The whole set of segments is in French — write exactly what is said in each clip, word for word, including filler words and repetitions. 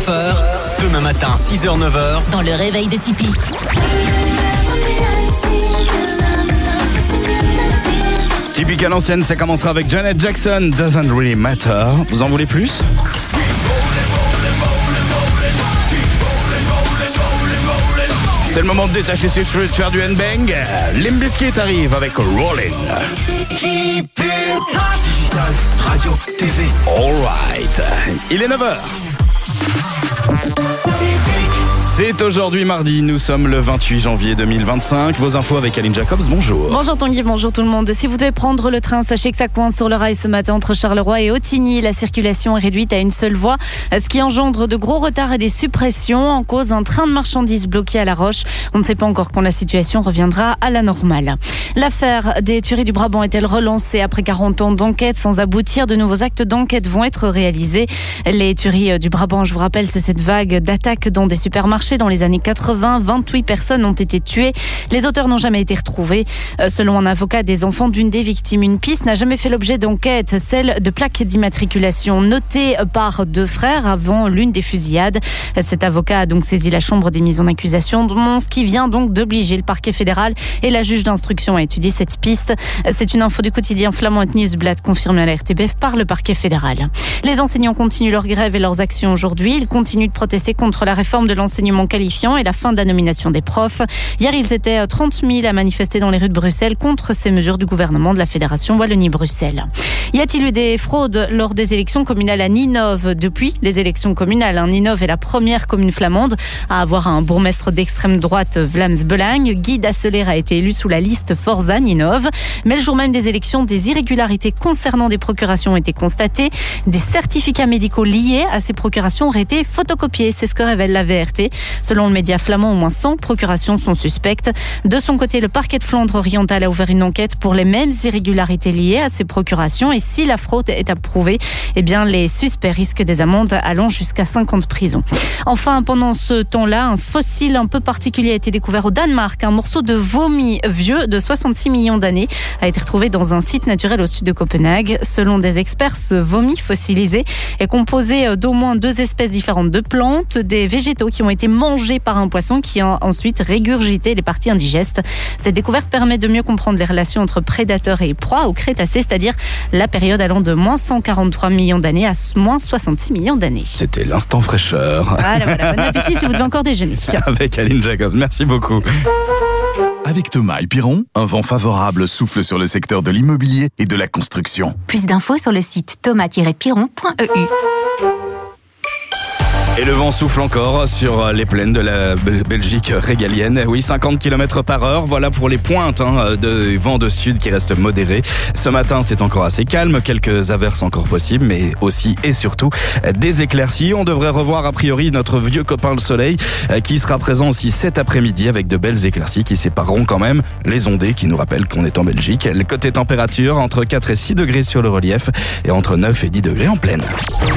neuf heures. Demain matin, six heures neuf heures. Dans le réveil de Tipeee. Typique à l'ancienne, ça commencera avec Janet Jackson, Doesn't Really Matter. Vous en voulez plus ? C'est le moment de détacher ses cheveux, de faire du handbang. Limp Bizkit arrive avec Rollin'. Keep it hot. Digital, radio, T V. Alright, il est neuf heures. C'est aujourd'hui mardi, nous sommes le vingt-huit janvier deux mille vingt-cinq. Vos infos avec Aline Jacobs, bonjour. Bonjour Tanguy, bonjour tout le monde. Si vous devez prendre le train, sachez que ça coince sur le rail ce matin entre Charleroi et Ottignies. La circulation est réduite à une seule voie, ce qui engendre de gros retards et des suppressions. En cause, un train de marchandises bloqué à La Roche. On ne sait pas encore quand la situation reviendra à la normale. L'affaire des tueries du Brabant est-elle relancée après quarante ans d'enquête sans aboutir? De nouveaux actes d'enquête vont être réalisés. Les tueries du Brabant, je vous rappelle, c'est cette vague d'attaques dans des supermarchés dans les années quatre-vingts. vingt-huit personnes ont été tuées. Les auteurs n'ont jamais été retrouvés. Selon un avocat des enfants d'une des victimes, une piste n'a jamais fait l'objet d'enquête, celle de plaques d'immatriculation notées par deux frères avant l'une des fusillades. Cet avocat a donc saisi la chambre des mises en accusation, ce qui vient donc d'obliger le parquet fédéral et la juge d'instruction à étudier cette piste. C'est une info du quotidien flamand et Nieuwsblad confirmée à la R T B F par le parquet fédéral. Les enseignants continuent leur grève et leurs actions aujourd'hui. Ils continuent de protester contre la réforme de l'enseignement qualifiant et la fin de la nomination des profs. Hier, ils étaient trente mille à manifester dans les rues de Bruxelles contre ces mesures du gouvernement de la Fédération Wallonie-Bruxelles. Y a-t-il eu des fraudes lors des élections communales à Ninove? Depuis les élections communales, Ninove est la première commune flamande à avoir un bourgmestre d'extrême droite, Vlaams Belang. Guy Dasseler a été élu sous la liste Forza Ninove. Mais le jour même des élections, des irrégularités concernant des procurations ont été constatées. Des certificats médicaux liés à ces procurations auraient été photocopiés. C'est ce que révèle la V R T. Selon le média flamand, au moins cent procurations sont suspectes. De son côté, le parquet de Flandre orientale a ouvert une enquête pour les mêmes irrégularités liées à ces procurations. Et si la fraude est approuvée, eh bien, les suspects risquent des amendes allant jusqu'à cinq ans de prison. Enfin, pendant ce temps-là, un fossile un peu particulier a été découvert au Danemark. Un morceau de vomi vieux de soixante-six millions d'années a été retrouvé dans un site naturel au sud de Copenhague. Selon des experts, ce vomi fossilisé est composé d'au moins deux espèces différentes de plantes, des végétaux qui ont été mangés par un poisson qui a ensuite régurgité les parties indigestes. Cette découverte permet de mieux comprendre les relations entre prédateurs et proies au Crétacé, c'est-à-dire la période allant de moins cent quarante-trois millions d'années à moins soixante-six millions d'années. C'était l'instant fraîcheur. Voilà, voilà. Bon appétit si vous devez encore déjeuner. Avec Aline Jacobs, merci beaucoup. Avec Thomas et Piron, un vent favorable souffle sur le secteur de l'immobilier et de la construction. Plus d'infos sur le site thomas tiret piron point e u. Et le vent souffle encore sur les plaines de la Belgique régalienne. Oui, cinquante kilomètres par heure. Voilà pour les pointes hein, de vent de sud qui restent modérés. Ce matin, c'est encore assez calme. Quelques averses encore possibles, mais aussi et surtout des éclaircies. On devrait revoir a priori notre vieux copain le soleil qui sera présent aussi cet après-midi avec de belles éclaircies qui sépareront quand même les ondées qui nous rappellent qu'on est en Belgique. Le côté température, entre quatre et six degrés sur le relief et entre neuf et dix degrés en plaine.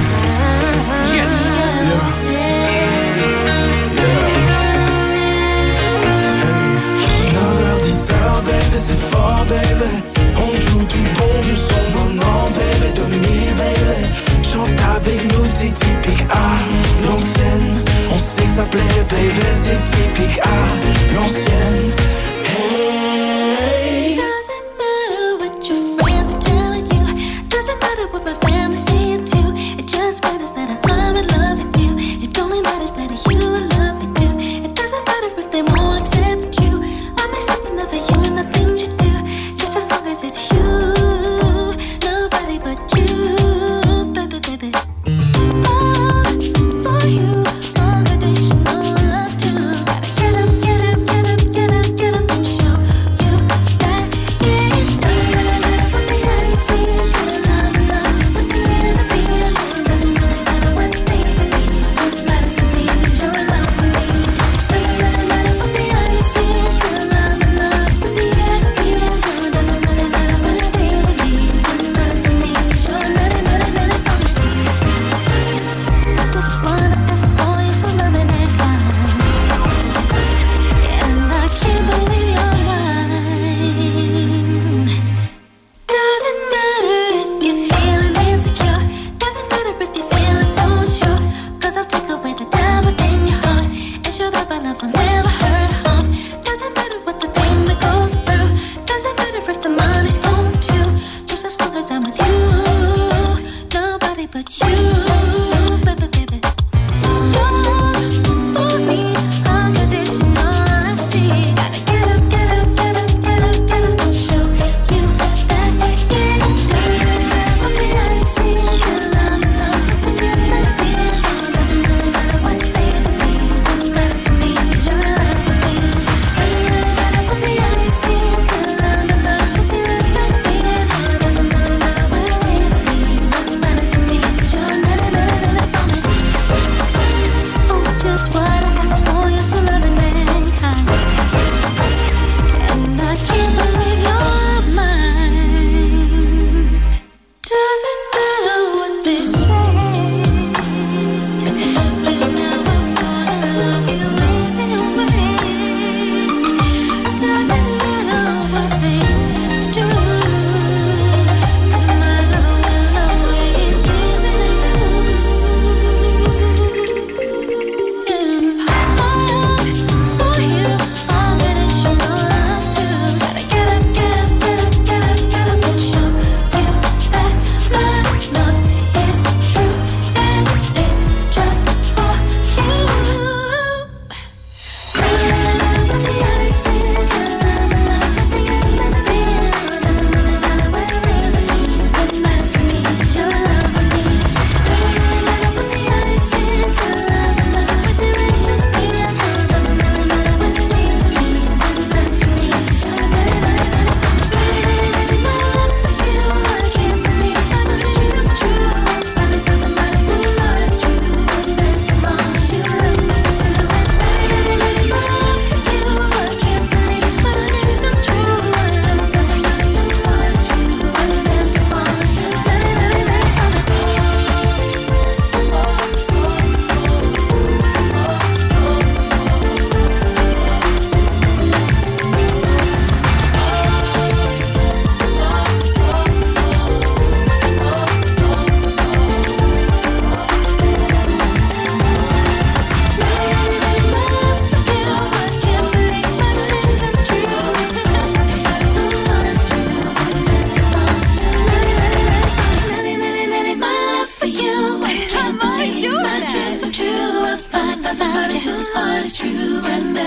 C'est fort, baby. On joue du bon, du son, non, non, baby. deux mille, baby. Chante avec nous, c'est typique à l'ancienne. On sait que ça plaît, baby. C'est typique à l'ancienne. Hey. Doesn't matter what your friends are telling you. Doesn't matter what my family's saying too. It just matters that I'm in love with you. It only matters that you love me too. It doesn't matter if they won't accept you. I'm accepting of you and the things you do. Just as long as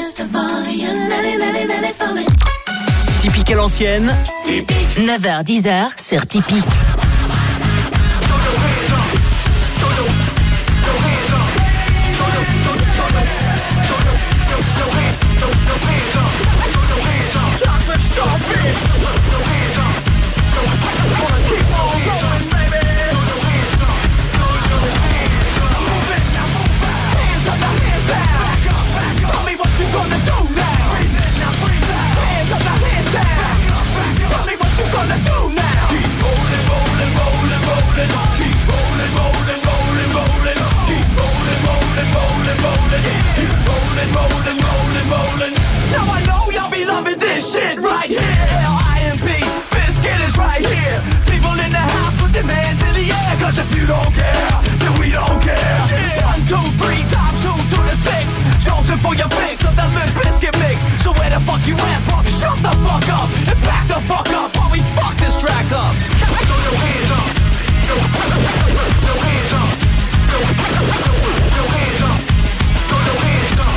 just a volume. Nanny, nanny, nanny for me. Typique à l'ancienne. neuf heures dix heures sur Typique. Chocolate starfish. Wanna keep on going, baby. Move it, now move out. Hands up, now hands down. Tell me what you gonna do now. Now breathe out. Hands up, now hands down. Tell me what you gonna do now. Keep rolling, rolling, rolling, rolling. Keep rolling, rolling, rolling, rolling. Keep rolling, rolling, rolling, rolling. Keep rolling, rolling, rolling, rolling. Now I know y'all be loving this shit right here. L I M P, Biscuit is right here. People in the house put their hands in the air. Cause if you don't care, then we don't care. One, two, three, times two to the six. Jonesing for your fix of that Limp Biscuit mix. So where the fuck you at, punk? Shut the fuck up and back the fuck up while we fuck this track up. Throw your hands up. Throw your hands up. Throw your hands up. Throw your hands up. Throw your hands up.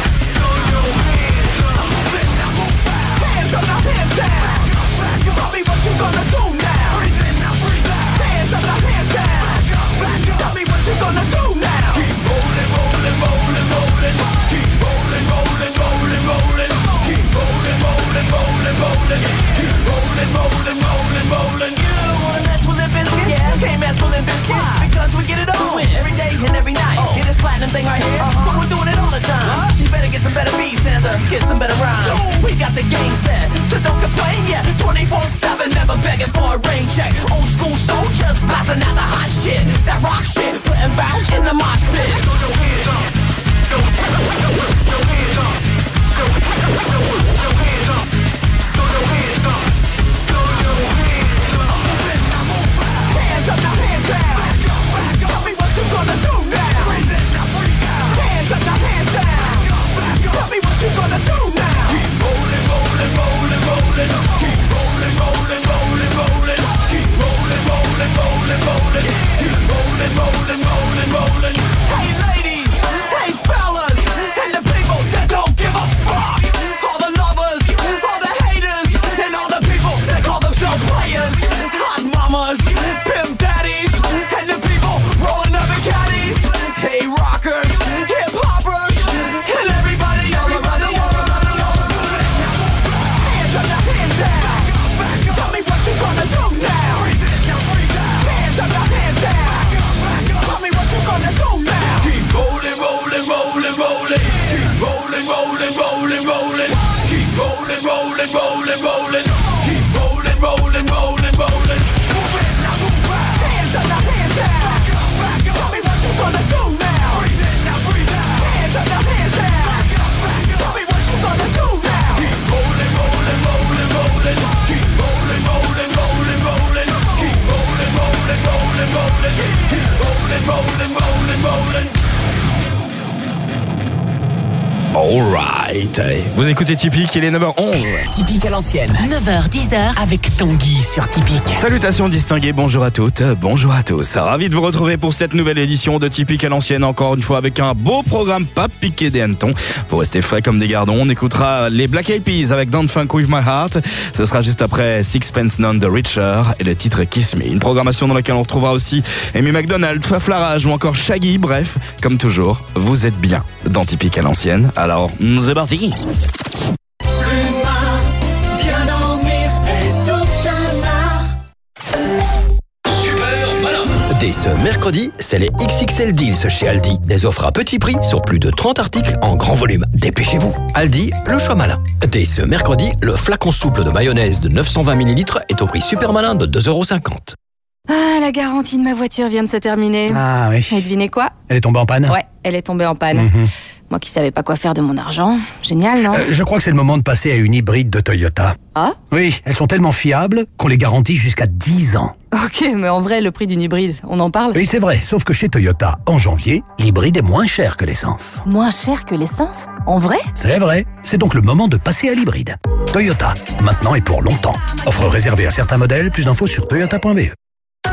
Hands up, now hands down. Tell me what you gonna do now. Breathe in, now breathe out. Hands up, now hands down. Tell me what you gonna do now. Keep rolling, rolling, rolling, rolling. Keep rolling, rolling, rolling, rolling. Keep rolling, rolling, rolling, rolling. Keep rolling, rolling, rolling, rolling. You don't wanna mess with Limp Bizkit? Yeah, you can't mess with Limp Bizkit. Why? Because we get it on every day and every night. Oh. Hear this platinum thing right here? Uh-huh. But we're doing it all the time. What? So you better get some better beats and uh, get some better rhymes. Ooh. We got the game set, so don't complain. Yeah, twenty-four seven, never begging for a rain check. Old school soldiers blasting out the hot shit, that rock shit, putting bounce in the mosh pit. Throw your hands up. Throw your hands up. Throw your hands up. Throw your hands up. Throw your hands up. Throw your hands up. Move it, now move out. Hands up, now hands down. Tell me what you gonna do now. Breathe in, now breathe out. Hands up, now hands down. Tell me what you gonna do now. Keep rolling, rolling, rolling, rolling. Keep rolling, rolling, rolling, rolling. Keep rolling, rolling, rolling, rolling. Keep rolling, rolling, rolling, rolling. Hey ladies, hey fellas, and the people that don't give a fuck. All the lovers, all the haters, and all the people that call themselves players. Hot mamas, pimp daddies, and the people rolling up in caddies. Hey rockers, hip hoppers, and everybody, everybody, everybody, everybody. Hands up, now hands down. Tell me what you gonna do now. Hands up, now hands down. Tell me what you gonna do now. Keep rolling, rolling, rolling, rolling. Keep rolling, rolling, rolling, rolling. Keep rolling, rolling, rolling, rolling. Keep rolling, rolling, rolling, rolling. Move it, now move out. Hands up, now hands down. Tell me what you gonna do now. Breathe in, now breathe out. Hands up, now hands down. Tell me what you gonna do now. Keep rolling, rolling, rolling, rolling. Keep rolling, rolling, rolling, rolling. Keep rolling, rolling, rolling, rolling. Keep rolling, rolling, rolling, rolling. Alright. Vous écoutez Typique, il est neuf heures onze. Typique à l'ancienne. neuf heures dix heures. Avec Tanguy sur Typique. Salutations distinguées, bonjour à toutes, bonjour à tous. Ravi de vous retrouver pour cette nouvelle édition de Typique à l'ancienne, encore une fois avec un beau programme pas piqué des hannetons. Pour rester frais comme des gardons, on écoutera les Black Eyed Peas avec Don't Funk With My Heart. Ce sera juste après Sixpence None de Richer et le titre Kiss Me. Une programmation dans laquelle on retrouvera aussi Amy McDonald, Faflarage ou encore Shaggy. Bref, comme toujours, vous êtes bien dans Typique à l'ancienne. Alors, c'est parti. Bien dormir est tout un art. Super malin. Dès ce mercredi, c'est les X X L Deals chez Aldi. Des offres à petit prix sur plus de trente articles en grand volume. Dépêchez-vous. Aldi, le choix malin. Dès ce mercredi, le flacon souple de mayonnaise de neuf cent vingt millilitres est au prix super malin de deux euros cinquante. Ah, la garantie de ma voiture vient de se terminer. Ah oui. Et devinez quoi? Elle est tombée en panne? Ouais, elle est tombée en panne. Mmh. Moi qui savais pas quoi faire de mon argent. Génial, non? Euh, je crois que c'est le moment de passer à une hybride de Toyota. Ah? Oui, elles sont tellement fiables qu'on les garantit jusqu'à dix ans. Ok, mais en vrai, le prix d'une hybride, on en parle? Oui, c'est vrai, sauf que chez Toyota, en janvier, l'hybride est moins cher que l'essence. Moins cher que l'essence? En vrai? C'est vrai, c'est donc le moment de passer à l'hybride. Toyota, maintenant et pour longtemps. Offre réservée à certains modèles, plus d'infos sur toyota point b e.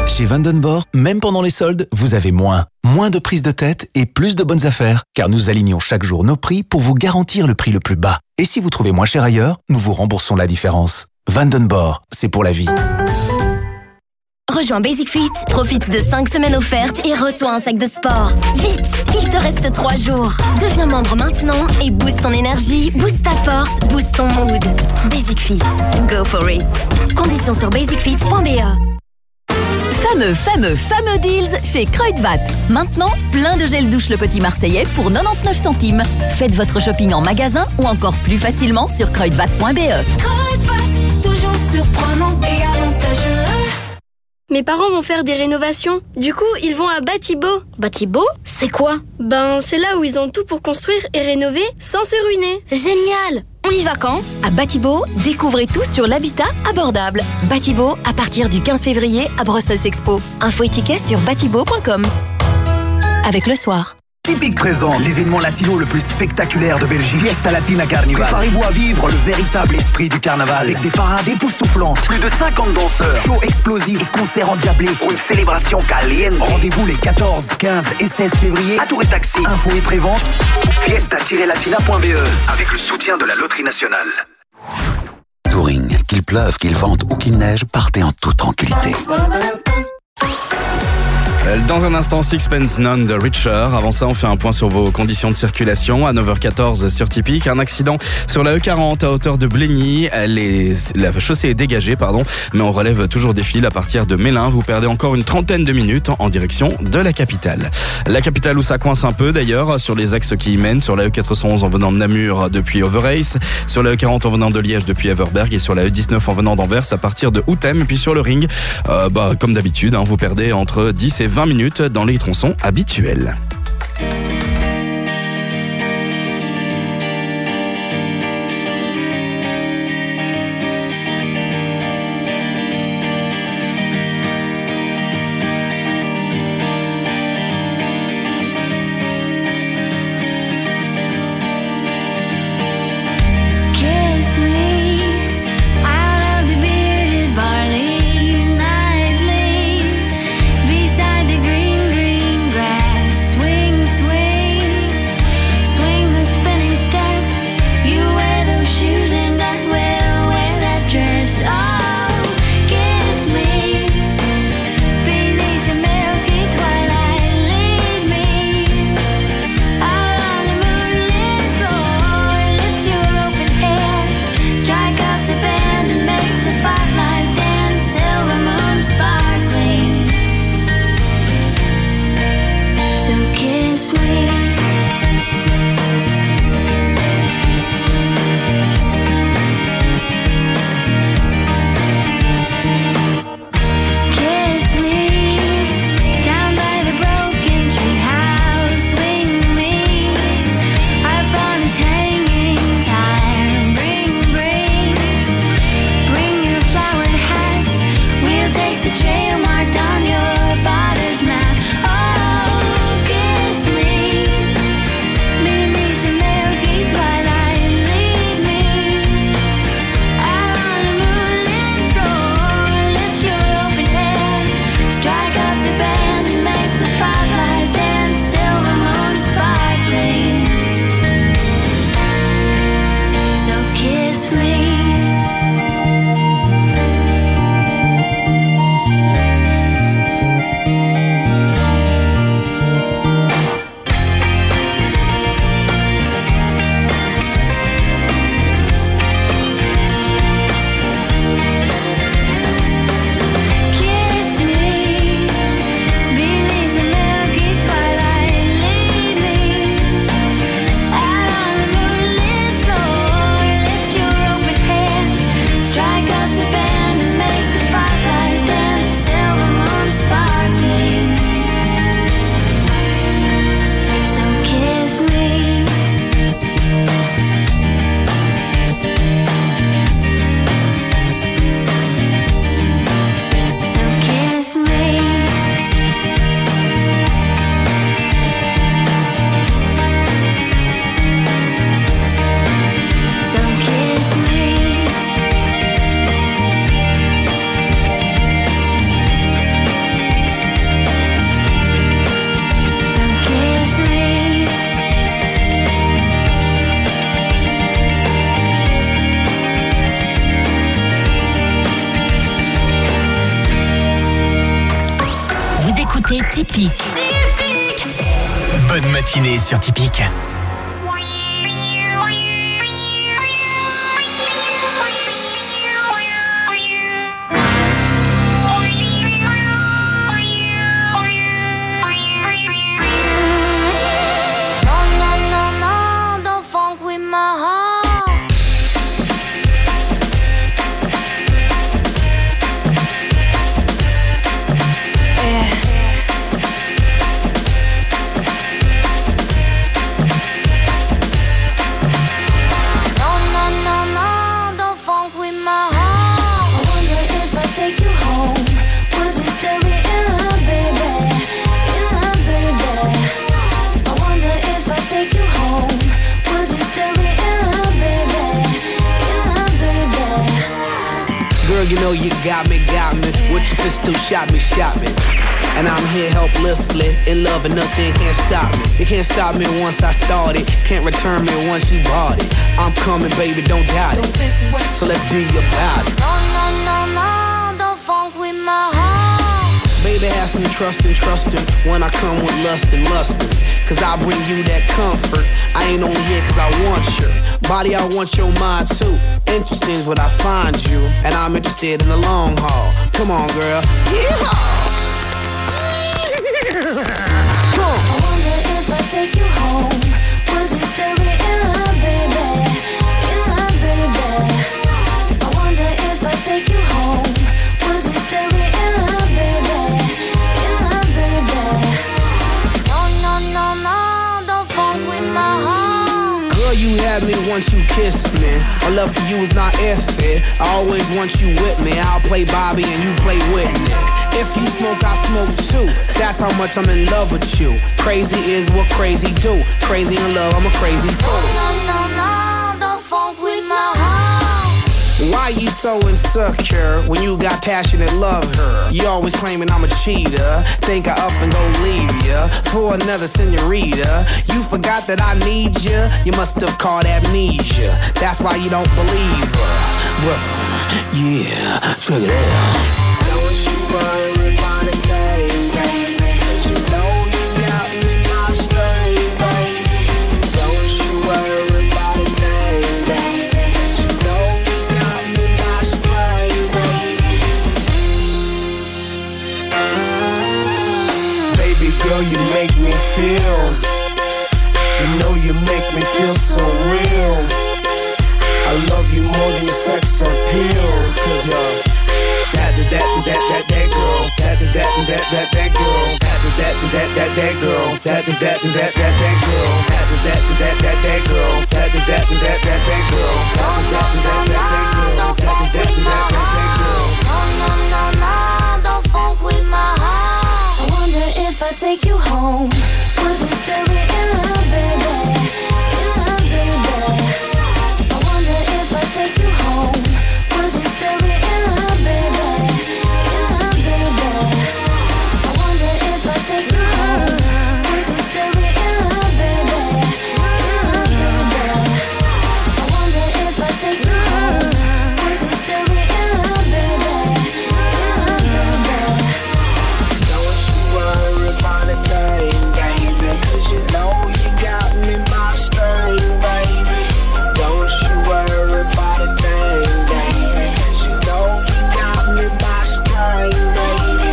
Chez Vandenborg, même pendant les soldes, vous avez moins. Moins de prise de tête et plus de bonnes affaires. Car nous alignons chaque jour nos prix pour vous garantir le prix le plus bas. Et si vous trouvez moins cher ailleurs, nous vous remboursons la différence. Vandenborg, c'est pour la vie. Rejoins Basic Fit, profite de cinq semaines offertes et reçois un sac de sport. Vite, il te reste trois jours. Deviens membre maintenant et booste ton énergie, booste ta force, booste ton mood. Basic Fit, go for it. Conditions sur basic fit point b e. Fameux, fameux, fameux deals chez Kruidvat. Maintenant, plein de gel douche Le Petit Marseillais pour quatre-vingt-dix-neuf centimes. Faites votre shopping en magasin ou encore plus facilement sur kruidvat point b e. Kruidvat, toujours surprenant et avantageux. Mes parents vont faire des rénovations. Du coup, ils vont à Batibo. Batibo, c'est quoi? Ben, c'est là où ils ont tout pour construire et rénover sans se ruiner. Génial! On y va quand? À Batibo, découvrez tout sur l'habitat abordable. Batibo, à partir du quinze février à Brussels Expo. Info et tickets sur batibo point com. Avec le soir. Tipic présente l'événement latino le plus spectaculaire de Belgique, Fiesta Latina Carnival. Préparez-vous à vivre le véritable esprit du carnaval avec des parades époustouflantes, plus de cinquante danseurs, shows explosifs et concerts endiablés pour une célébration caliente. Rendez-vous les quatorze, quinze et seize février à Tour et Taxi. Info et prévente fiesta tiret latina point b e avec le soutien de la Loterie Nationale. Touring, qu'il pleuve, qu'il vente ou qu'il neige, partez en toute tranquillité. Dans un instant, Sixpence None de Richer. Avant ça, on fait un point sur vos conditions de circulation. À neuf heures quatorze sur Tipic, un accident sur la E quarante à hauteur de Blény. Les, la chaussée est dégagée, pardon, mais on relève toujours des fils à partir de Mélin. Vous perdez encore une trentaine de minutes en direction de la capitale. La capitale où ça coince un peu d'ailleurs, sur les axes qui y mènent, sur la E quatre cent onze en venant de Namur depuis Overace, sur la E quarante en venant de Liège depuis Everberg et sur la E dix-neuf en venant d'Anvers à partir de Outem. Et puis sur le ring, euh, bah, comme d'habitude, hein, vous perdez entre dix et vingt minutes dans les tronçons habituels. Beside the green, green grass. Typique. Bonne matinée sur Typique. You know you got me, got me. With your pistol, shot me, shot me. And I'm here helplessly, in love and nothing can't stop me. You can't stop me once I started, can't return me once you bought it. I'm coming, baby, don't doubt it. So let's be about it. No, no, no, no, don't funk with my heart. Baby, have some trust and trustin' when I come with lust and lustin'. Cause I bring you that comfort. I ain't only here cause I want your body, I want your mind too. Interesting is what I find you, and I'm interested in the long haul. Come on, girl. Yeehaw! Come on. I wonder if I take you home, would you still be in love, baby? In love, baby. I wonder if I take you home, would you still be in love, baby? In love, baby. No, no, no, no, don't funk with my heart. Girl, you had me once you kissed me. My love for you is not if it. I always want you with me. I'll play Bobby and you play Whitney. If you smoke, I smoke too. That's how much I'm in love with you. Crazy is what crazy do. Crazy in love, I'm a crazy fool. No, no, no, don't funk with my heart. Why you so insecure when you got passionate love her? You always claiming I'm a cheater. Think I up and go leave ya for another senorita. You forgot that I need ya. You must have caught amnesia. That's why you don't believe her. Well, yeah, check it out. Don't you worry about a thing, baby. Cause you know you got me my string, baby. Don't you worry about a thing, baby. Cause you know you got me my string, baby. Baby girl, you make me feel. You know you make me feel so real. I love you more than your sex appeal. Cause you're that, that, that, that, that, that girl. That, that, that, that, that, that girl. That, that, that, that, that girl. That, that, that, that, that, that girl. That, that, that, that, that girl. That, that, that, that, that, that girl. That, that, that, that, that girl. That, that, that, that, that girl. No, no, no, no, don't funk with my heart. I wonder if I take you home, would you still be in love, baby? In love, baby. I wonder if I take you home, would you still be in love, baby? In love, baby. I wonder if I take you home, would you still be in love, baby? In love, baby. I wonder if I take you home, would you still be in love, baby? In love, baby. Don't you worry about a thing, baby. Cause you know you got me my string, baby. Don't you worry about a thing, baby. Cause you know you got me my string, baby.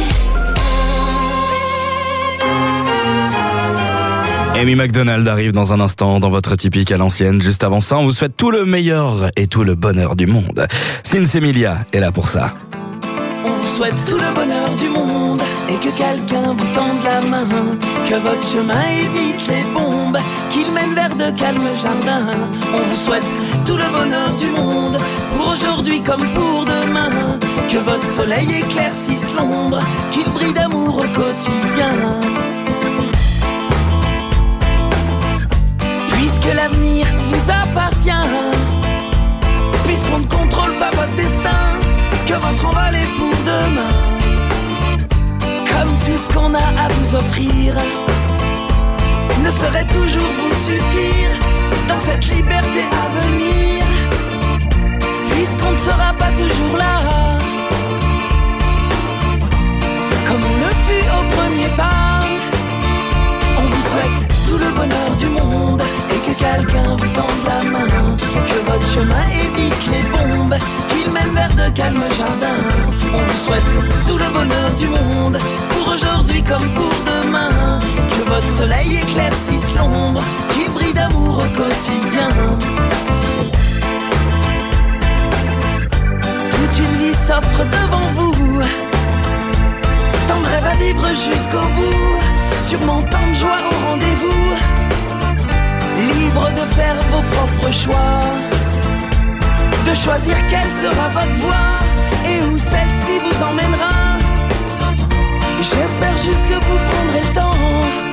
Amy McDonald arrive dans un instant dans votre Typique à l'ancienne. Juste avant ça, on vous souhaite tout le meilleur et tout le bonheur du monde. Sins Emilia est là pour ça. On vous souhaite tout le bonheur du monde et que quelqu'un vous tende la main, que votre chemin évite les bombes, qu'il mène vers de calmes jardins. On vous souhaite tout le bonheur du monde pour aujourd'hui comme pour demain, que votre soleil éclaircisse l'ombre, qu'il brille d'amour au quotidien. Puisque l'avenir vous appartient, puisqu'on ne contrôle pas votre destin, que votre envol est pour demain. Comme tout ce qu'on a à vous offrir ne saurait toujours vous suffire dans cette liberté à venir, puisqu'on ne sera pas toujours là, comme on le fut au premier pas. bonheur du monde et que quelqu'un vous tende la main. Que votre chemin évite les bombes, qu'il mène vers de calmes jardins. On vous souhaite tout le bonheur du monde, pour aujourd'hui comme pour demain. Que votre soleil éclaircisse l'ombre, qu'il brille d'amour au quotidien. Toute une vie s'offre devant vous, tant de rêves à vivre jusqu'au bout, sûrement tant de joie au rendez-vous. Libre de faire vos propres choix, de choisir quelle sera votre voie et où celle-ci vous emmènera. J'espère juste que vous prendrez le temps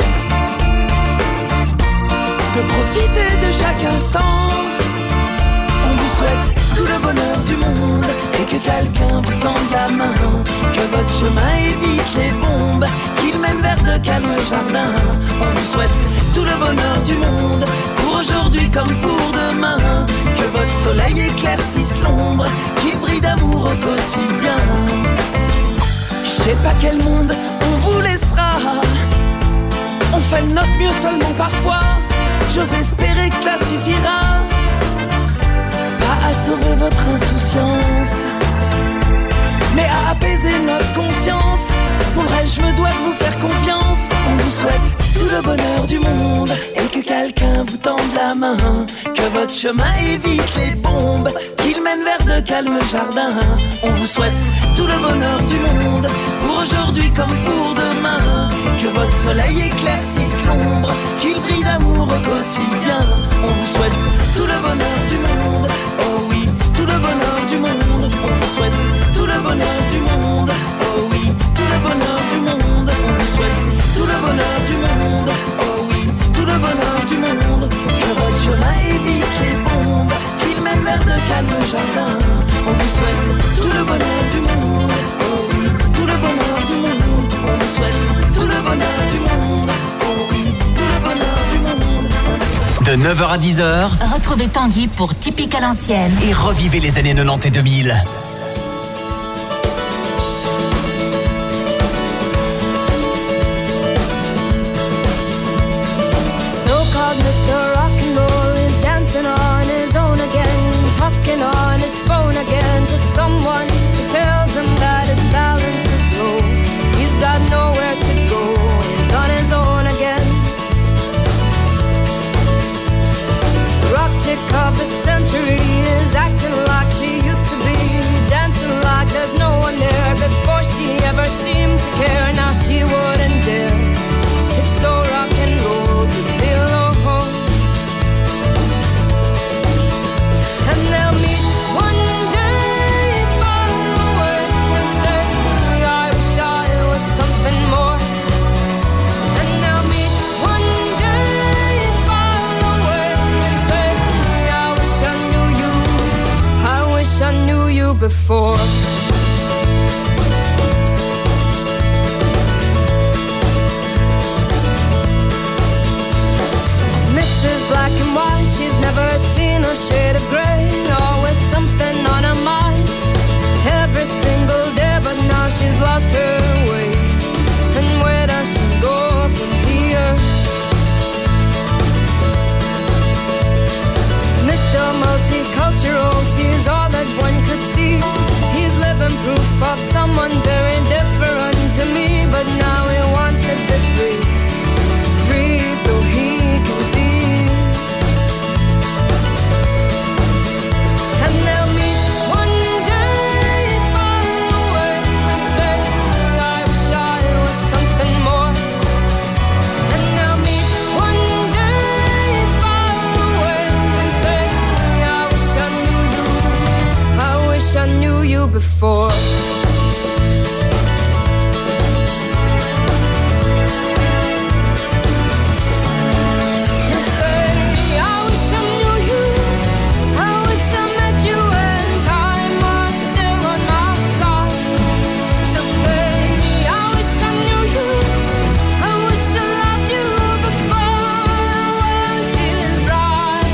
de profiter de chaque instant. On vous souhaite tout le bonheur du monde et que quelqu'un vous tende la main. Que votre chemin évite les bombes, qu'il mène vers de calmes jardins. On vous souhaite tout le bonheur du monde, pour aujourd'hui comme pour demain. Que votre soleil éclaircisse l'ombre, qu'il brille d'amour au quotidien. Je sais pas quel monde on vous laissera, on fait de notre mieux seulement parfois. J'ose espérer que cela suffira, pas à sauver votre insouciance, mais à apaiser notre conscience. Pour le reste, je me dois de vous faire confiance. On vous souhaite tout le bonheur du monde et que quelqu'un vous tende la main. Que votre chemin évite les bombes, qu'il mène vers de calmes jardins. On vous souhaite tout le bonheur du monde, pour aujourd'hui comme pour demain. Que votre soleil éclaircisse l'ombre, qu'il brille d'amour au quotidien. On vous souhaite tout le bonheur du monde, oh oui, tout le bonheur du monde. On vous souhaite tout le bonheur du monde, oh oui, tout le bonheur du monde. On vous souhaite tout le bonheur du monde, oh oui, tout le bonheur du monde. Que votre chemin évite les bombes, qu'il mène vers de calmes jardins. On vous souhaite tout le bonheur du monde, oh oui, tout le bonheur du monde. On vous souhaite tout le bonheur du monde, oh oui, tout le bonheur du monde. De neuf heures à dix heures, Retrouvez Tanguy pour Typique à l'ancienne. et revivez les années quatre-vingt-dix et deux mille. So-called Mister Rock and Roll is dancing on his own again, talking on his phone again to someone who tells him that his balance is low. He's got nowhere to go, he's on his own again. Rock chick of the century is acting like she used to be, dancing like there's no one there. Before she ever seemed to care, now she wouldn't dare. It's so rock and roll to be alone. And they'll meet one day far away and say, I wish I was something more. And they'll meet one day far away and say, I wish I knew you, I wish I knew you before. Missus Black and White, she's never seen a shade of gray. Always something on her mind, every single day, but now she's lost her way. And where does she go from here? Mister Multicultural sees all that one could see. He's living proof of someone very different to me, but now he wants to be free, free so he can see. And they'll meet one day far away and say, I wish I was something more. And they'll meet one day far away and say, I wish I knew you, I wish I knew you before.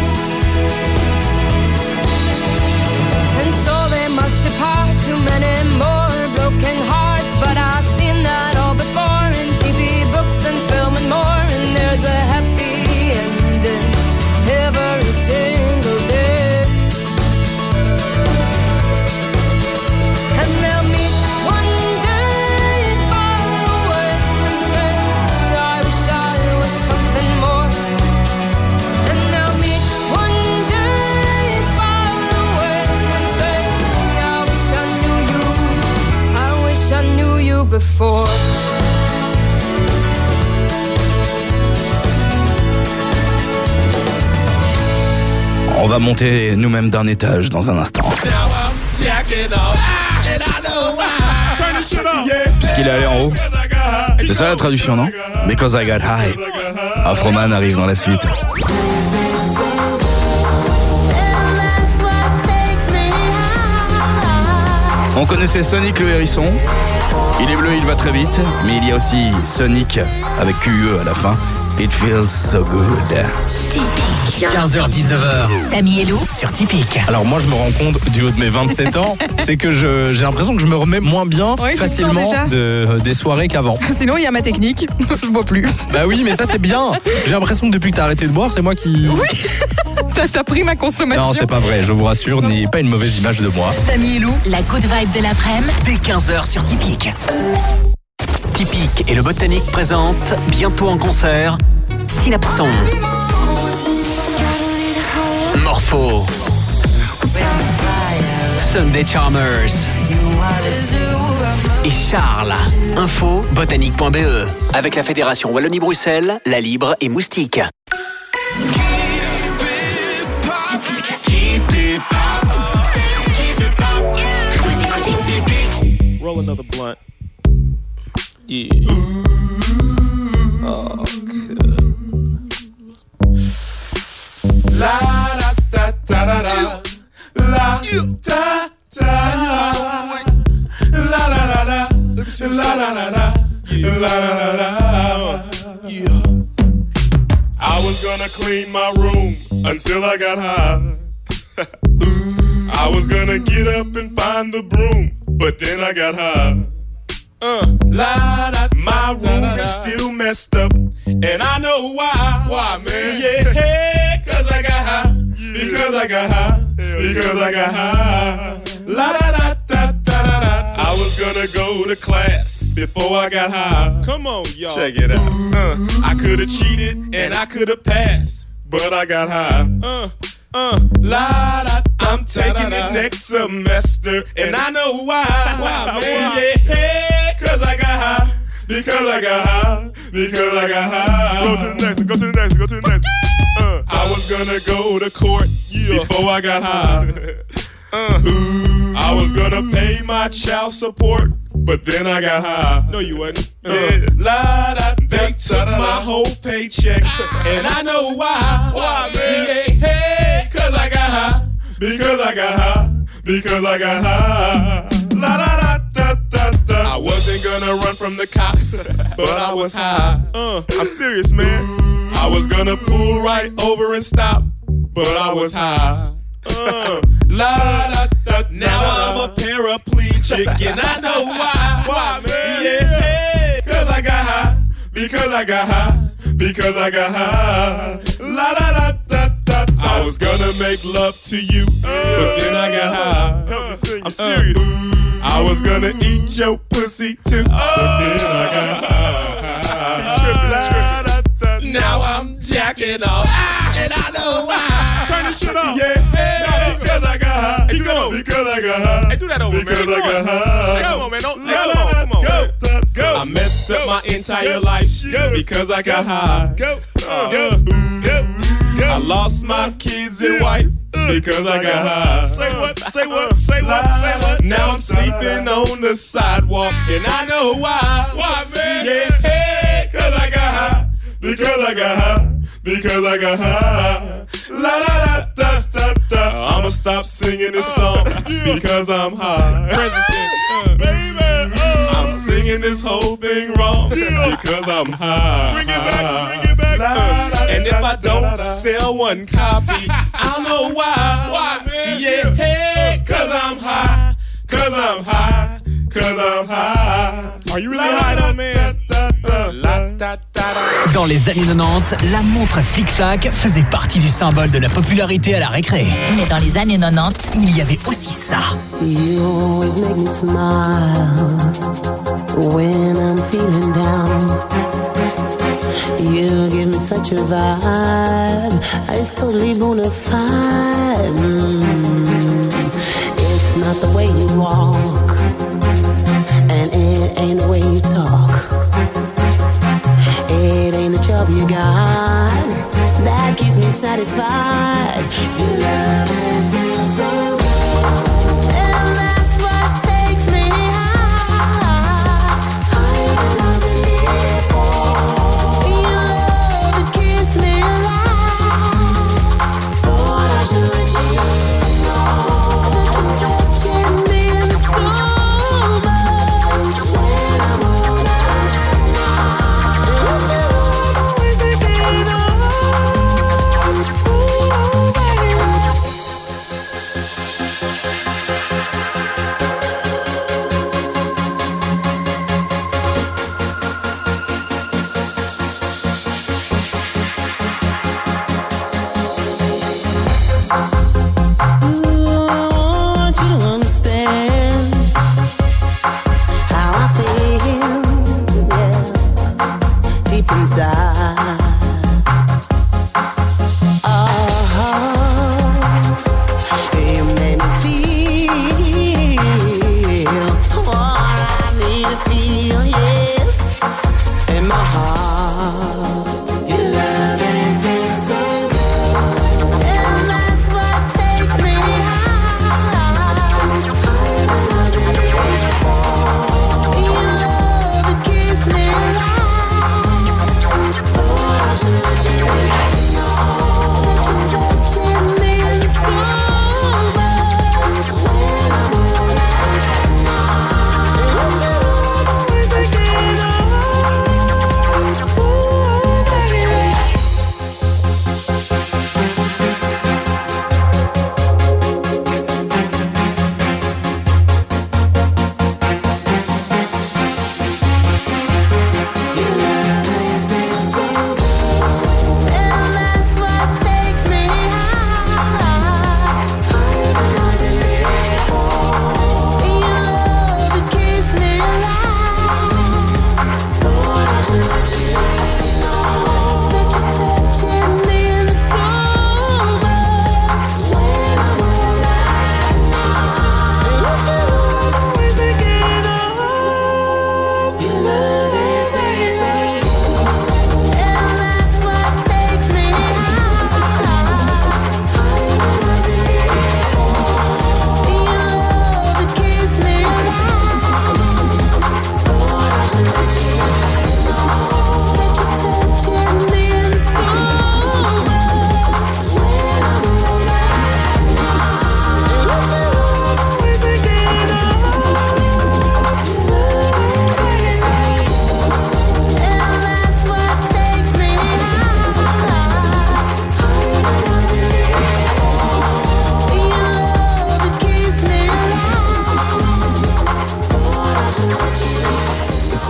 Many On va monter nous-mêmes d'un étage dans un instant. Puisqu'il est allé en haut. C'est ça la traduction, non? Because I got high. Afroman arrive dans la suite. On connaissait Sonic le hérisson. Il est bleu, il va très vite. Mais il y a aussi Sonic avec Q E à la fin. It feels so good. quinze heures dix-neuf heures. Samy et Lou Sur Typique. Alors moi je me rends compte du haut de mes vingt-sept ans, c'est que je, j'ai l'impression que je me remets moins bien Oui, tu le facilement sens déjà. de, des soirées qu'avant. Sinon, il y a ma technique. Je bois plus. Bah oui, mais ça c'est bien. J'ai l'impression que depuis que t'as arrêté de boire, c'est moi qui... Oui. T'as, t'as pris ma consommation. Non, c'est pas vrai, je vous rassure, n'ayez pas une mauvaise image de moi. Samy et Lou, La good vibe de l'après-midi. dès quinze heures sur Typique. Typique et le Botanique présentent bientôt en concert Synapson, Morpho, Sunday Charmers et Charles. Info botanique point b e avec la Fédération Wallonie-Bruxelles, La Libre et Moustique. Roll another blunt. Yeah. Oh, good. La da da da da da. La da da. La da da da. La da da da. La da da da. Yeah. I was gonna clean my room until I got high. I was gonna get up and find the broom, but then I got high. Uh, la, da, my room da, da, da. Is still messed up, and I know why. Why, man? Yeah, hey, cause I got high. Yeah. Because I got high. Hell because yeah. I got high. La da da da da da da. I was gonna go to class before I got high. Come on, y'all. Check it out. Uh, I could've cheated and I could've passed, but I got high. Uh, uh, la da. I'm taking it next semester, and I know why. Why, man? Yeah, hey, cause I got high. Because I got high. Because I got high. Go to the next one, go to the next one, go to the next one. Uh, I was gonna go to court yeah. before I got high. Uh, I was gonna pay my child support, but then I got high. No, you wasn't. Uh, yeah. La, da, they took my whole paycheck, and I know why. Why, man? Yeah, hey, cause I got high. Because I got high, because I got high. La da da da da da. I wasn't gonna run from the cops, but I was high. Uh, I'm serious, man. I was gonna pull right over and stop, but I was high. Uh, la da da. Now I'm a paraplegic, and I know why. Why, man? Yeah, cause I got high, because I got high, because I got high. La da da da. I was gonna make love to you, but then I got high. I'm serious. I was gonna eat your pussy too, but then I got high. Now I'm jacking off, and I know why. Turn this shit off. Yeah, because I got high. Keep going. Because I got high. Hey, do that over, man. Because I got high. Come on, man. Don't let go. Come on. Go. Go. I messed up my entire life because I got high. Go. Go. Go. I lost my kids and wife because I got high. Say what, say what, say what, say what. Now I'm sleeping on the sidewalk and I know why. Why, man? Yeah, hey, cause I got high. Because I got high. Because I got high. La da da da da da. I'ma stop singing this song because I'm high. Present tense, uh, baby. Oh. I'm singing this whole thing wrong because I'm high. Bring it back, bring it back. Uh, and if I don't sell one copy, I don't know why. Why, man? Yeah, hey, cause I'm high. Cause I'm high. Cause I'm high. Are you really high though, man? Dans les années quatre-vingt-dix, la montre Flic-Flac faisait partie du symbole de la popularité à la récré. Mais dans les années quatre-vingt-dix, il y avait aussi ça. You always make me smile when I'm feeling down. You give me such a vibe, it's totally bona fide. Mm. It's not the way you walk, and it ain't the way you talk. It ain't the job you got that keeps me satisfied. You love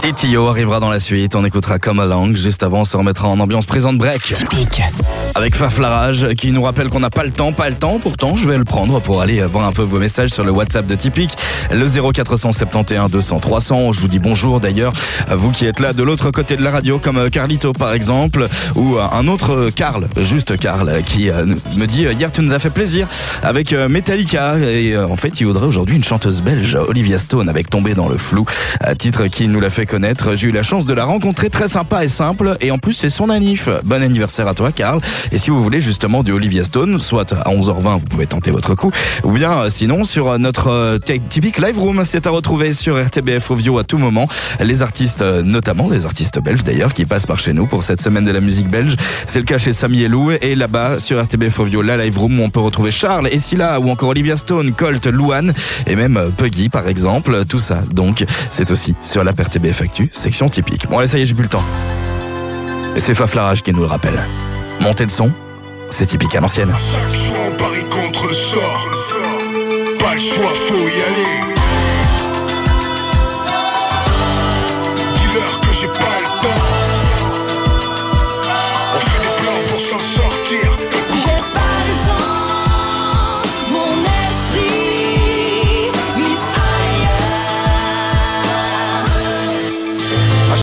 Et Tio arrivera dans la suite, on écoutera Come Along. Juste avant, on se remettra en ambiance présente break. Typique. Avec Faflarage qui nous rappelle qu'on n'a pas le temps, pas le temps. Pourtant, je vais le prendre pour aller voir un peu vos messages sur le WhatsApp de Typique. Le zéro quatre cent soixante et onze deux cents trois cents. Je vous dis bonjour d'ailleurs, vous qui êtes là de l'autre côté de la radio, comme Carlito par exemple, ou un autre Karl, juste Karl, qui me dit hier tu nous as fait plaisir avec Metallica. Et en fait, il voudrait aujourd'hui une chanteuse belge, Olivia Stone, avec Tombé dans le flou, titre qui nous l'a fait connaître. J'ai eu la chance de la rencontrer, très sympa et simple, et en plus c'est son anniv. Bon anniversaire à toi Karl. Et si vous voulez justement du Olivia Stone, soit à onze heures vingt vous pouvez tenter votre coup, ou bien sinon sur notre Typique Live Room, c'est à retrouver sur R T B F Audio à tout moment. Les artistes, notamment des artistes belges d'ailleurs, qui passent par chez nous pour cette semaine de la musique belge. C'est le cas chez Samy et Lou, et là-bas sur R T B F Audio, la Live Room, où on peut retrouver Charles et Silla, ou encore Olivia Stone, Colt, Louane, et même Puggy par exemple. Tout ça donc c'est aussi sur la R T B F Actu, section Typique. Bon allez, ça y est, j'ai plus le temps. Et c'est Faflarage qui nous le rappelle. Montez le son, c'est Typique à l'ancienne. Chaque choix on parie contre le sort. Pas le choix, faut y aller. Dis-leur que j'ai pas le temps. On fait des plans pour s'en sortir. J'ai pas le temps, mon esprit glisse ailleurs.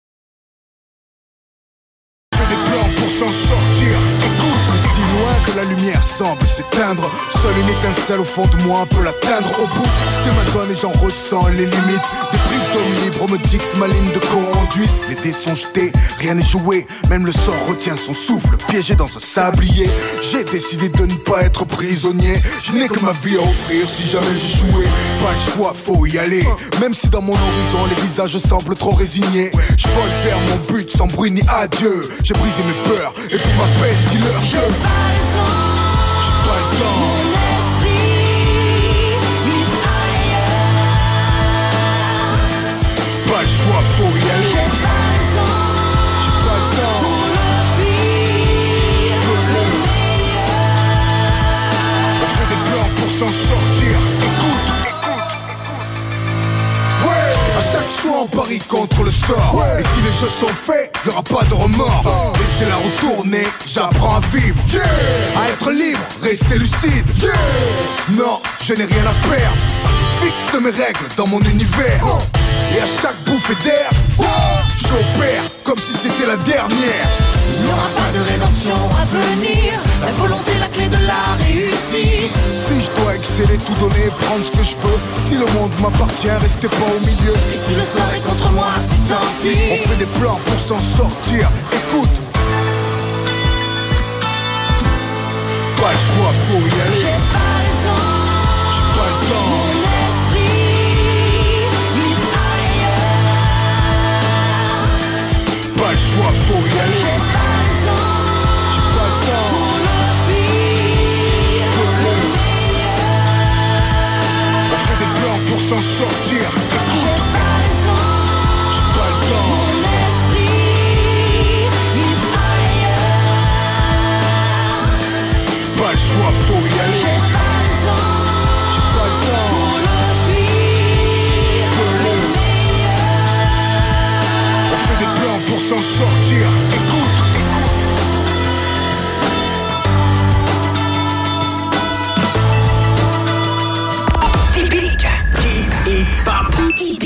On fait des plans pour s'en sortir. Écoute, c'est si loin que la lumière semble s'éteindre. Seule une étincelle au fond de moi peut l'atteindre. Au bout, c'est ma zone et j'en ressens les limites. Des prises d'homme libre me dictent ma ligne de conduite. Les dés sont jetés, rien n'est joué. Même le sort retient son souffle, piégé dans un sablier. J'ai décidé de ne pas être prisonnier. Je n'ai que ma vie à offrir si jamais j'échouais. Pas le choix, faut y aller. Même si dans mon horizon les visages semblent trop résignés. Je vole vers mon but sans bruit ni adieu. J'ai brisé mes peurs et puis ma peine, dis-leur que j'ai pas le temps. J'ai pas le temps. Mon esprit glisse ailleurs. Pas le choix, faut y aller. J'ai pas le temps. J'ai pas le temps. Pour le pire, Je veux le meilleur. On fait des plans pour s'en sortir. Écoute, écoute. Ouais. À chaque choix on parie contre le sort. Ouais. Et si les jeux sont faits, y'aura pas de remords. Oh. Laissez-la retourner, j'apprends à vivre. Yeah. À être libre, rester lucide. Yeah. Non, je n'ai rien à perdre. Fixe mes règles dans mon univers. Oh. Et à chaque bouffée d'air, oh, j'opère comme si c'était la dernière. il n'y aura pas de rédemption à venir. La volonté est la clé de la réussite. Si je dois exceller, tout donner, prendre ce que je peux. Si le monde m'appartient, restez pas au milieu. Et si le sort est contre moi, c'est tant pis. On fait des plans pour s'en sortir. Écoute, pas le choix, faut y aller. J'ai pas le temps. J'ai pas le temps. Mon esprit glisse ailleurs. Pas le choix, faut y aller. J'ai pas le temps. J'ai pas le temps. Pour le pire, Je veux le meilleur. On fait des plans pour s'en sortir. J'ai pas le temps. J'ai pas le temps. Mon esprit glisse ailleurs. Pas le choix, faut y aller. J'ai pas le temps. J'ai pas le temps. Pour le pire, Je veux le On fait des plans pour s'en sortir. Écoute, Typique. Hip Hop.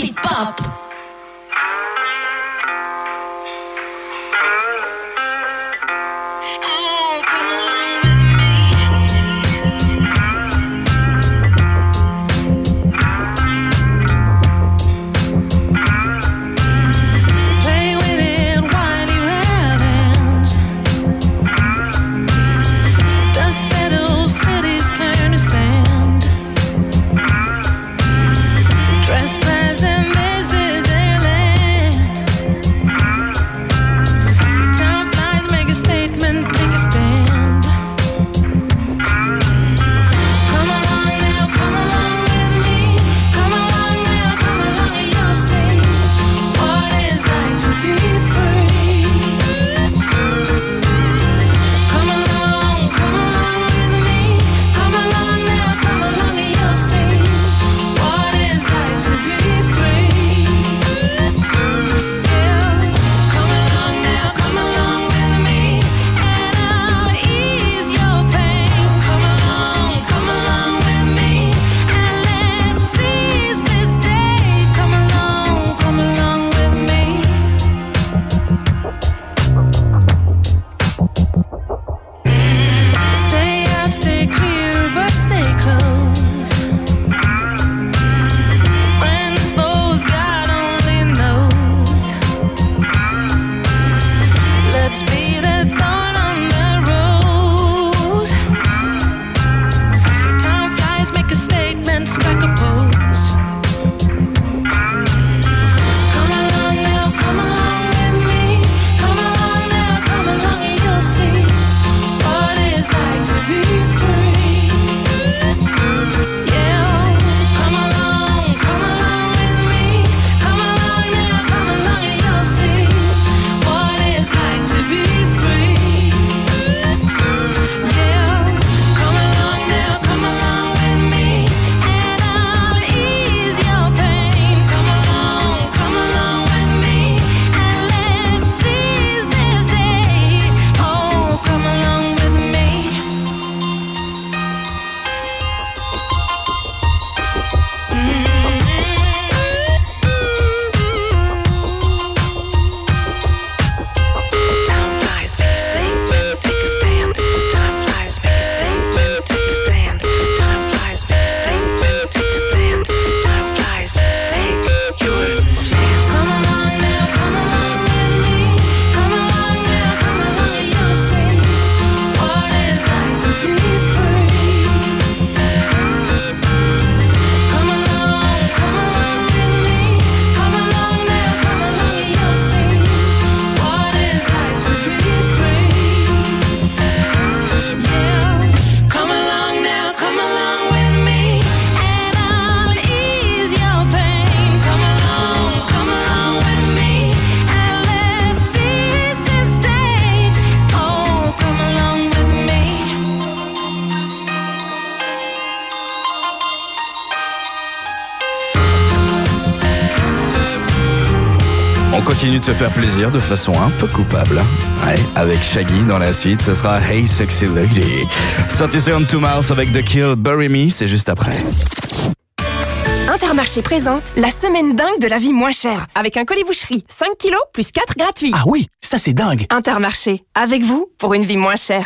On continue de se faire plaisir de façon un peu coupable. Ouais, avec Shaggy dans la suite, ce sera Hey Sexy Lady. Sortissez on to Mars avec The Kill, Bury Me, c'est juste après. Intermarché présente la semaine dingue de la vie moins chère. Avec un colis boucherie, cinq kilos plus quatre gratuits. Ah oui, ça c'est dingue. Intermarché, avec vous pour une vie moins chère.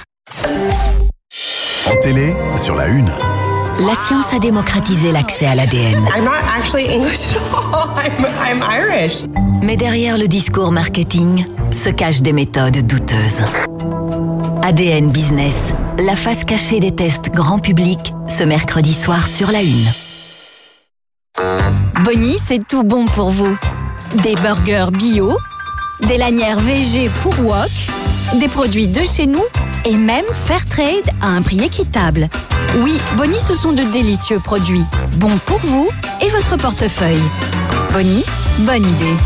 En télé, sur la une. La science a démocratisé l'accès à l'A D N. I'm not actually English at all. I'm, I'm Irish. Mais derrière le discours marketing se cachent des méthodes douteuses. A D N Business, la face cachée des tests grand public, ce mercredi soir sur la une. Bonnie, c'est tout bon pour vous. Des burgers bio, des lanières végé pour wok, des produits de chez nous et même Fairtrade à un prix équitable. Oui, Bonnie, ce sont de délicieux produits. Bons pour vous et votre portefeuille. Bonnie, bonne idée.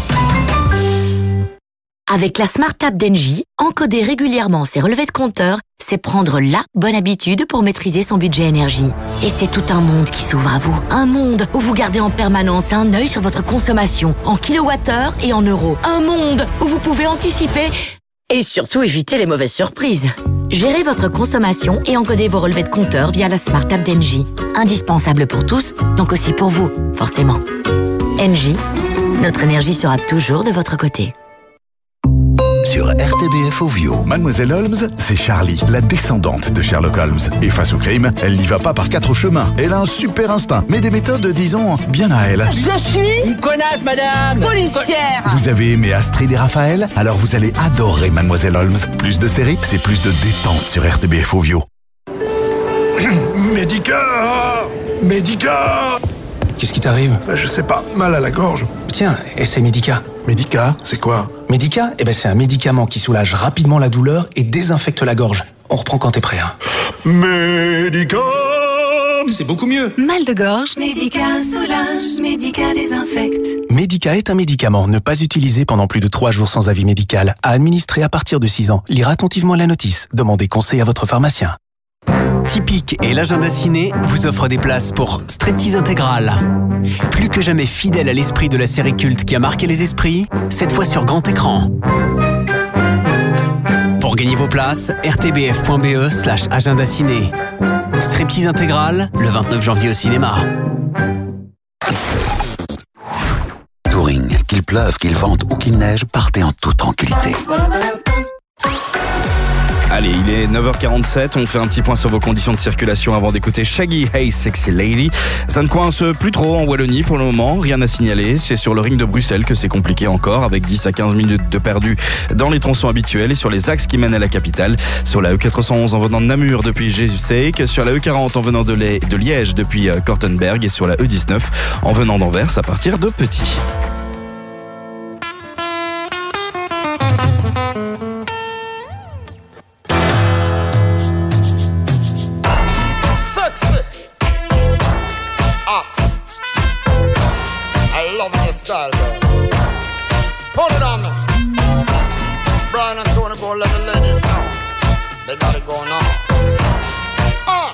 Avec la Smart App d'Engie, encoder régulièrement ses relevés de compteur, c'est prendre la bonne habitude pour maîtriser son budget énergie. Et c'est tout un monde qui s'ouvre à vous. Un monde où vous gardez en permanence un œil sur votre consommation, en kilowattheure et en euros. Un monde où vous pouvez anticiper et surtout éviter les mauvaises surprises. Gérez votre consommation et encodez vos relevés de compteur via la Smart App d'Engie. Indispensable pour tous, donc aussi pour vous, forcément. Engie, notre énergie sera toujours de votre côté. Sur R T B F Ovio, Mademoiselle Holmes, c'est Charlie, la descendante de Sherlock Holmes. Et face au crime, elle n'y va pas par quatre chemins. Elle a un super instinct, mais des méthodes, disons, bien à elle. Je suis une connasse, madame policière. Vous avez aimé Astrid et Raphaël? Alors vous allez adorer Mademoiselle Holmes. Plus de séries, c'est plus de détente sur R T B F Ovio. Médica Médica Qu'est-ce qui t'arrive? Je sais pas, mal à la gorge. Tiens, essaie Médica. Médica, c'est quoi? Médica, eh ben c'est un médicament qui soulage rapidement la douleur et désinfecte la gorge. On reprend quand t'es prêt, hein. Médica, c'est beaucoup mieux. Mal de gorge, Médica soulage, Médica désinfecte. Médica est un médicament ne pas utilisé pendant plus de trois jours sans avis médical, à administrer à partir de six ans. Lire attentivement la notice. Demandez conseil à votre pharmacien. Typique et l'agenda ciné vous offrent des places pour Striptease Intégral. Plus que jamais fidèle à l'esprit de la série culte qui a marqué les esprits, cette fois sur grand écran. Pour gagner vos places, r t b f point b e slash agenda ciné. Striptease Intégral, le vingt-neuf janvier au cinéma. Touring, qu'il pleuve, qu'il vente ou qu'il neige, partez en toute tranquillité. Allez, il est neuf heures quarante-sept, on fait un petit point sur vos conditions de circulation avant d'écouter Shaggy, Hey Sexy Lady. Ça ne coince plus trop en Wallonie pour le moment, rien à signaler. C'est sur le ring de Bruxelles que c'est compliqué encore, avec dix à quinze minutes de perdu dans les tronçons habituels et sur les axes qui mènent à la capitale. Sur la E quatre cent onze en venant de Namur depuis Jésus-Sec, sur la E quarante en venant de, Lé- de Liège depuis Kortenberg et sur la E dix-neuf en venant d'Anvers à partir de Petit. Style, girl. Put it on me. Brian and Tony go let the ladies know. They got it going on. Uh.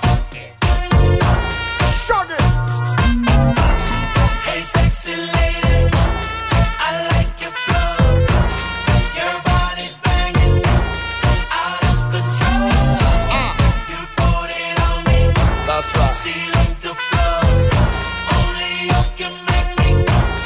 Shug it. Hey, sexy lady, I like your flow. Your body's banging, out of control. Uh. You put it on me. That's right. Ceiling to floor. Only you can make me.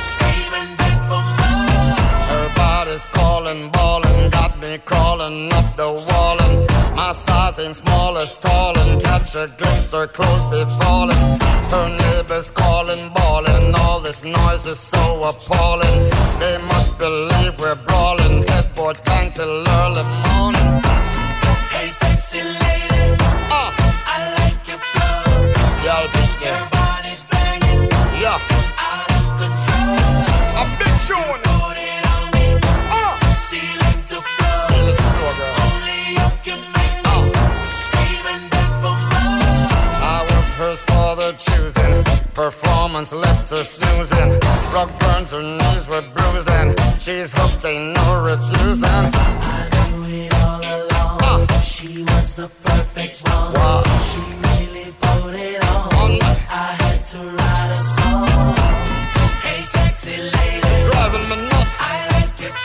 Calling, ballin', got me crawling up the wall, and my size ain't small or stalling. Catch a glimpse, her clothes be falling. Her neighbors calling, bawling. All this noise is so appalling. They must believe we're brawling. Headboard bang till early morning. Hey, sexy lady, uh. I like your flow. Y'all beat me. Your body's banging, yeah, out of control. A big tune. Choosing performance left her snoozing. Rock burns, her knees were bruised, and she's hooked, ain't no refusing. I knew it all along. Uh. She was the perfect one. Wow. She really put it on. on I had to write a song. Hey, sexy lady, she's driving me nuts. I like your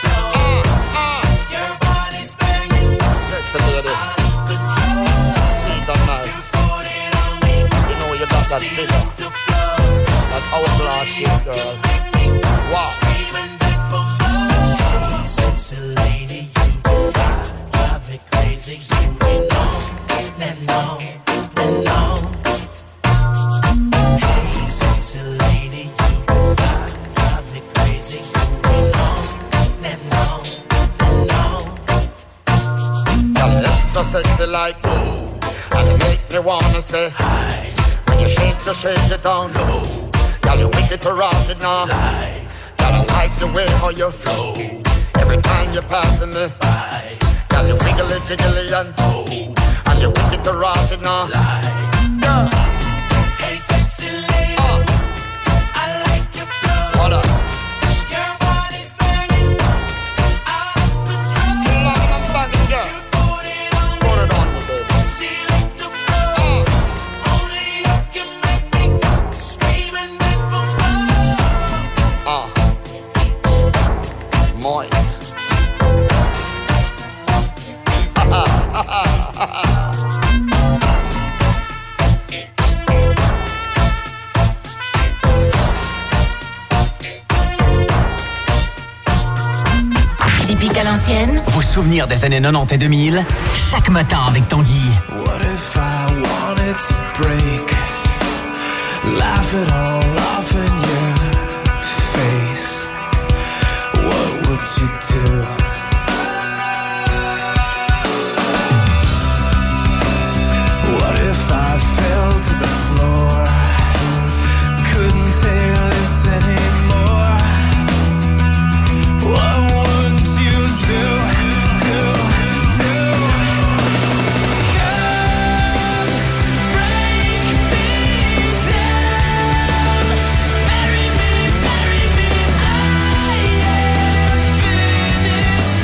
it. That hourglass shit, girl. Wow. Hey, sexy lady, you be fine, drive me crazy, you belong, and long, and long. Hey, sexy lady, you be fine, drive me crazy, you belong, and long, and long. Girl, you extra sexy like ooh, and you make me wanna say hi. When you shake, you shake it down low. Girl, you wicked to rot it now. Girl, I like the way how you flow. Every time you're passing me by. Girl, you wiggly jiggly and oh, and you wicked to rot it now. Girl. Hey, sexy lady, uh. I like your flow. Hold up. Your body's banging out the control. Slam and banging, girl. You put it on, put it on me, baby. Ceiling to floor. Uh. Only you can make me scream and beg for more. Uh. Moist. Typique à l'ancienne. Vos souvenirs des années quatre-vingt-dix et deux mille, chaque matin avec Tanguy. What if I wanted to break? Laugh it all off in your face. What would you do? What if I fell to the floor? Couldn't take this anymore. What would you do? Do, do? Come break me down. Bury me, bury me. I am finished.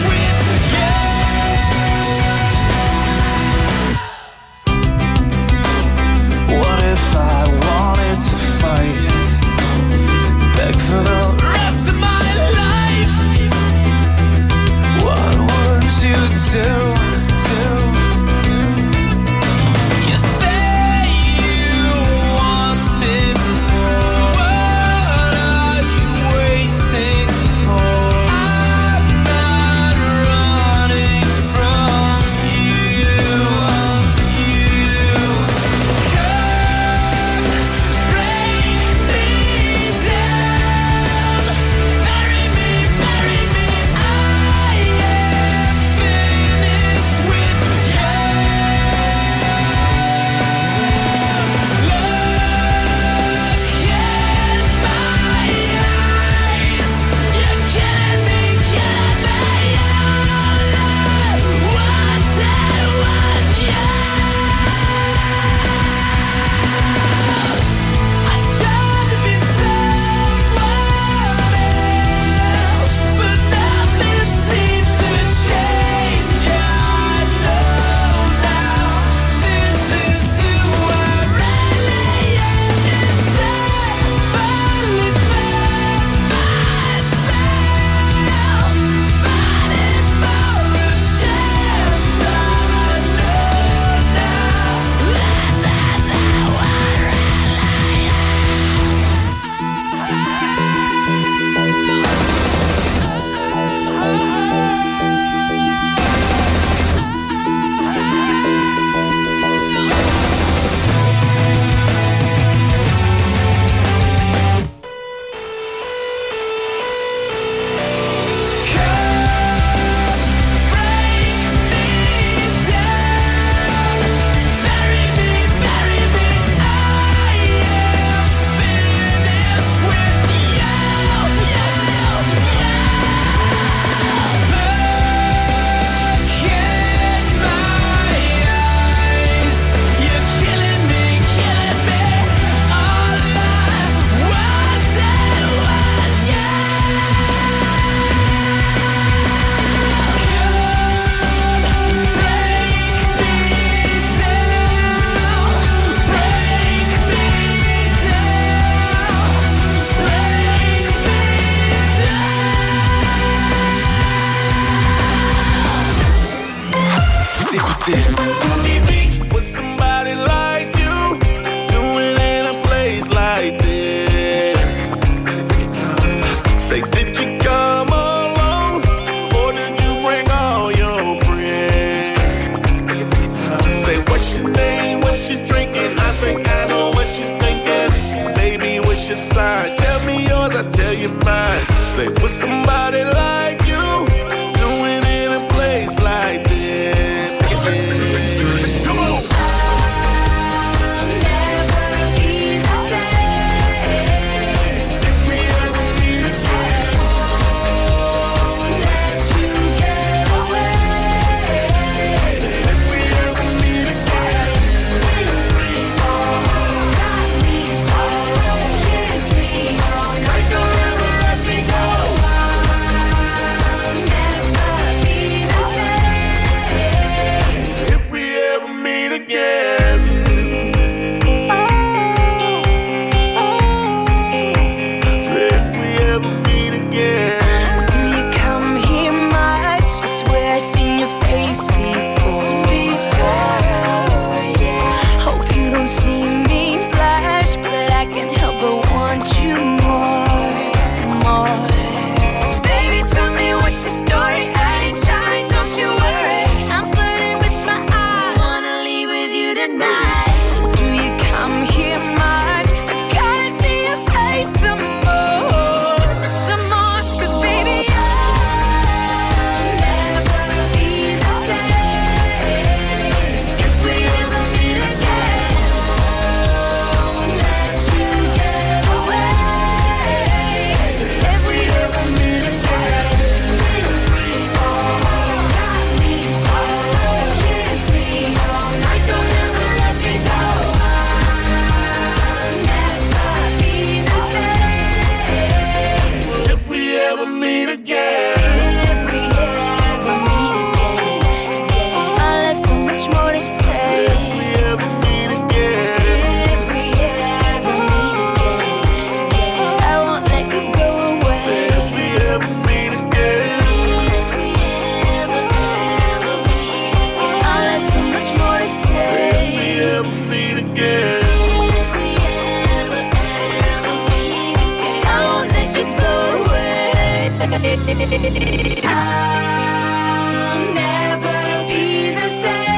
I'll never be the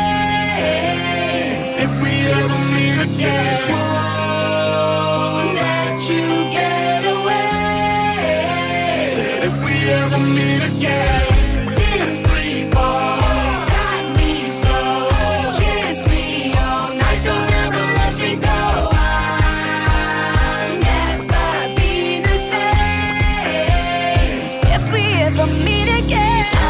same if we ever meet again. Won't let you get away. Said if we ever meet again. This free fall's got me so. Kiss me all night, don't ever let me go. I'll never be the same if we ever meet again.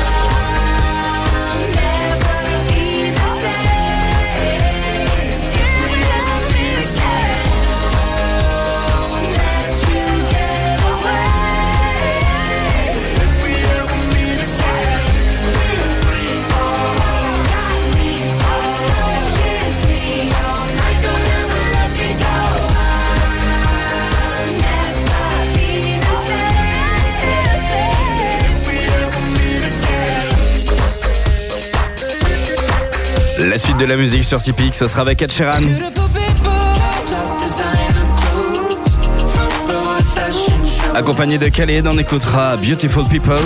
I'll never be the same if we ever meet again. Won't let you get away. If we ever meet again. This free fall's got me so. Kiss me all night, don't ever let me go. I'll never be the same if we ever meet again. La suite de la musique sur Typique, ce sera avec Ed Sheeran. Accompagné de Khaled, on écoutera Beautiful People.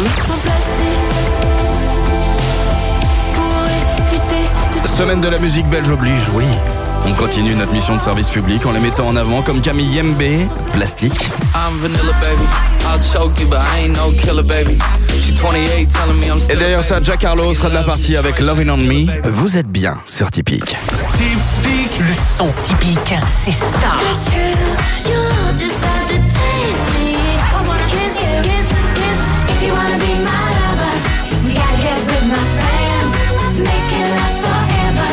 Semaine de la musique belge oblige, oui. On continue notre mission de service public en les mettant en avant comme Camille Yembe, Plastique. I'm vanilla, baby. I'll choke you, but I ain't no killer, baby. She's twenty-eight, telling me I'm Et still. d'ailleurs ça, Jack Harlow sera de la partie avec Lovin' On Me. Vous êtes bien sur Typique. Typique, le son typique, c'est ça. You're just